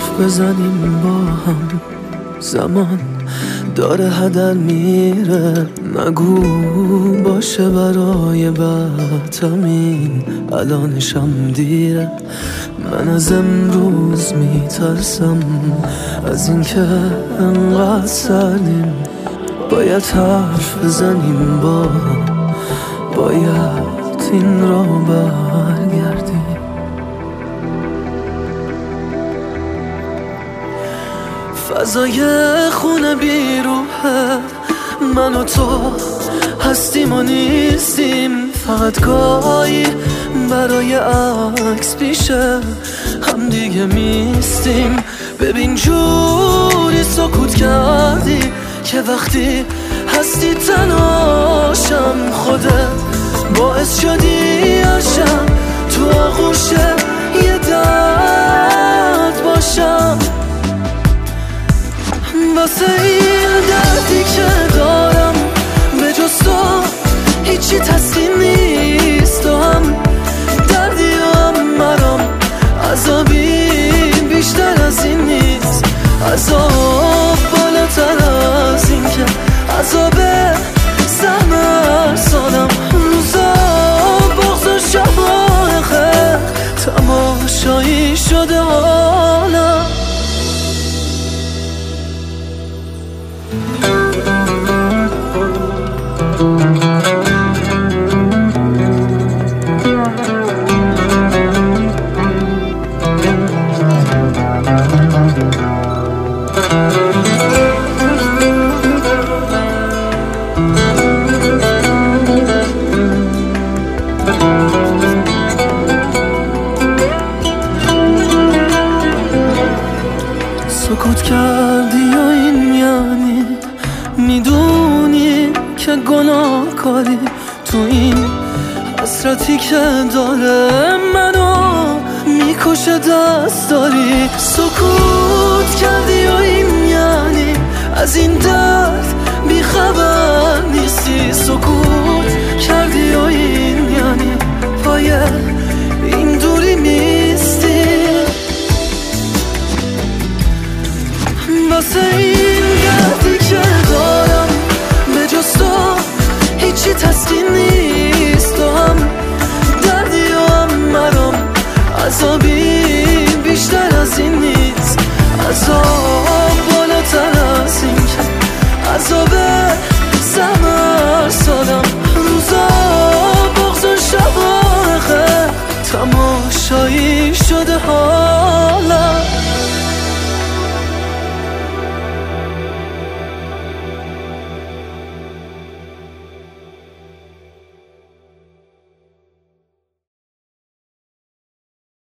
حرف بزنیم با هم. زمان داره هدر میره، نگو باشه برای بعدمین، الانشم دیره. من از امروز میترسم از اینکه انقدر سردیم. باید حرف بزنیم با هم، باید این را برگردیم. فضای خونه بیروحه، من و تو هستیم و نیستیم. فقط گاهی برای عکس پیشه هم دیگه میستیم. ببین جوری سکوت کردی که وقتی هستی تنهاشم، خودت باعث شدی عشقم تو آغوش یه درد باشم. واسه این دردی که دارم به جز تو هیچی تسکین نیست. و هم دردی هم مرام عذابی بیشتر از این نیست. عذاب بالاتر از این که عذابه سهمر سالم. روزا بغض و شبای خیر تماشایی شده حالم. سکوت کردی یا این یعنی میدونی که گناه کاری تو این حسرتی که داره منو میکشه دست داری. سکوت کردی یا این یعنی از این درد بیخبر نیستی. سکوت کردی یا این یعنی پای این دوری نیستی. واسه این دردی که دارم به جز تو هیچی تسکین نیست. و هم دردی هم مرام عذابی بیشتر از این نیست. عذاب بالاتر از این که عذابه سهمر سالم. روزا بغض و شبای خیر تماشایی شده ها.